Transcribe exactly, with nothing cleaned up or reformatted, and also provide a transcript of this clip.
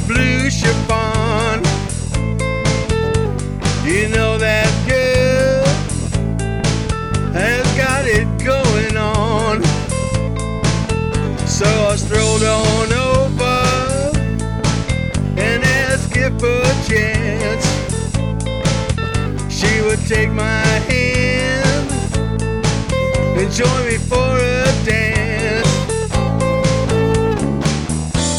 blue chiffon. You know that girl has got it going on. So I strolled on over and asked if a chance she would take my hand and join me for a